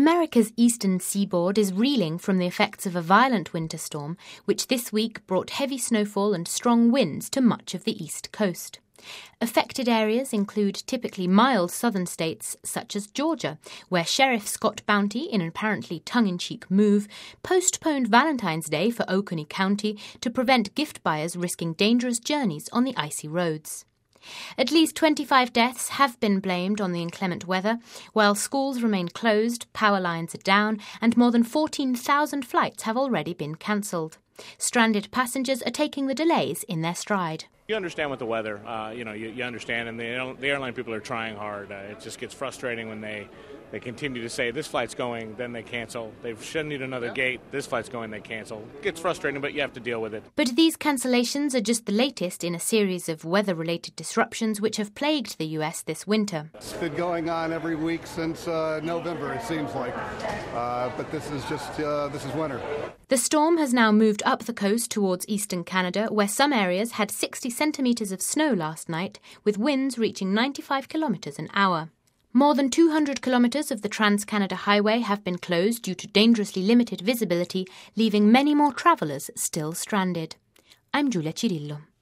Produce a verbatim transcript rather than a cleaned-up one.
America's eastern seaboard is reeling from the effects of a violent winter storm, which this week brought heavy snowfall and strong winds to much of the east coast. Affected areas include typically mild southern states such as Georgia, where Sheriff Scott Bounty, in an apparently tongue-in-cheek move, postponed Valentine's Day for Oconee County to prevent gift buyers risking dangerous journeys on the icy roads. At least twenty-five deaths have been blamed on the inclement weather, while schools remain closed, power lines are down, and more than fourteen thousand flights have already been cancelled. Stranded passengers are taking the delays in their stride. You understand with the weather, uh, you know, you, you understand, and the, the airline people are trying hard. Uh, it just gets frustrating when they, they continue to say, this flight's going, then they cancel. They should need another yeah. gate, this flight's going, they cancel. It gets frustrating, but you have to deal with it. But these cancellations are just the latest in a series of weather-related disruptions which have plagued the U S this winter. It's been going on every week since uh, November, it seems like. Uh, but this is just, uh, this is winter. The storm has now moved up the coast towards eastern Canada, where some areas had sixty centimetres of snow last night, with winds reaching ninety-five kilometres an hour. More than two hundred kilometres of the Trans-Canada Highway have been closed due to dangerously limited visibility, leaving many more travellers still stranded. I'm Giulia Cirillo.